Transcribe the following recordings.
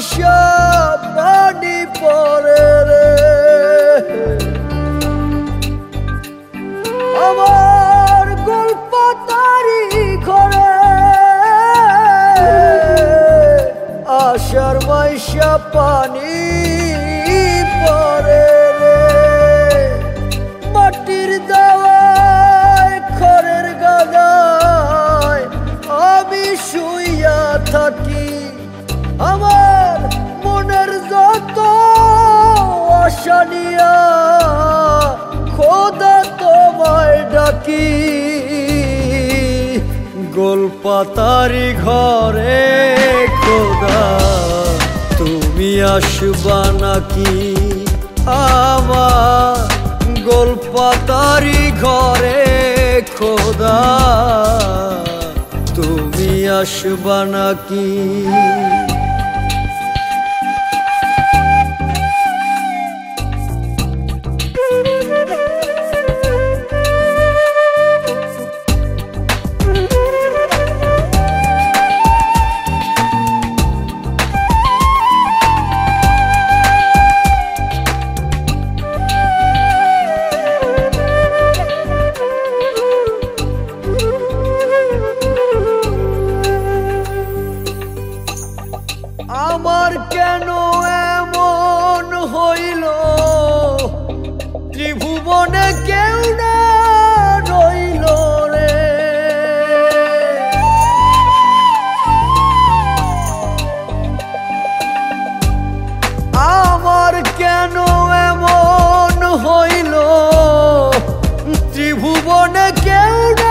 মাইশা পানি পরে রে আমার গোলপাতারি ঘরে আশার মাইশা পানি পরে রে মাটির দেওয়ায় খড়ের গাদায় আমি শুইয়া থাকি আমার মনের যত আশা নিয়া খোদা তোমায় ডাকি গোলপাতারি ঘরে খোদা তুমি আসবা নাকি আমার গোলপাতারি ঘরে খোদা তুমি আসবা নাকি আমার কেন এমন হইল ত্রিভুবনে কেউ না রইল রে আমার কেন এমন হইল ত্রিভুবনে কেউ না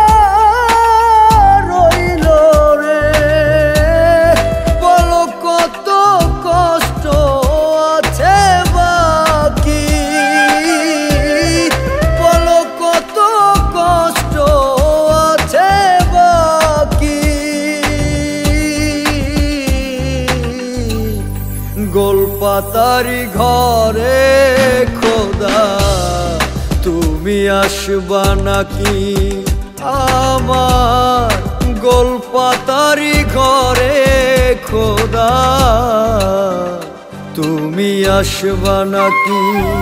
গোলপাতারি ঘরে খোদা তুমি আসবা নাকি আমার গোলপাতারি ঘরে খোদা তুমি আসবা নাকি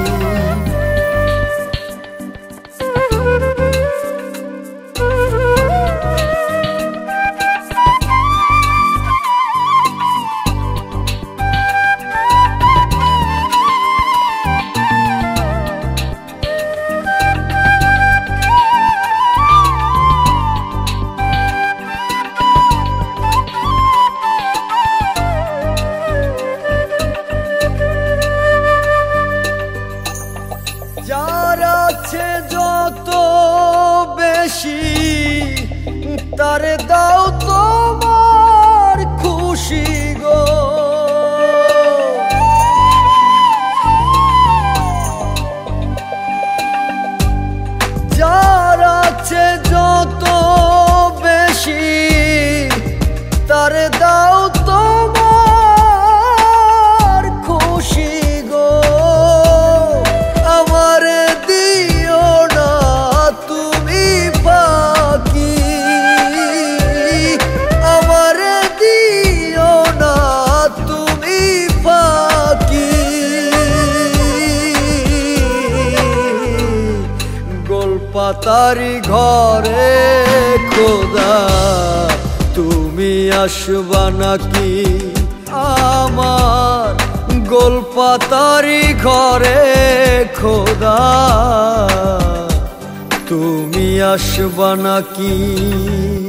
যার আছে যত বেশি তারে দাও তোমার খুশি গো যার আছে যত বেশি তারে দাও তোমার খুশি গো গোলপাতারি ঘরে খোদা তুমি আসবা নাকি আমার গোলপাতারি ঘরে খোদা তুমি আসবা নাকি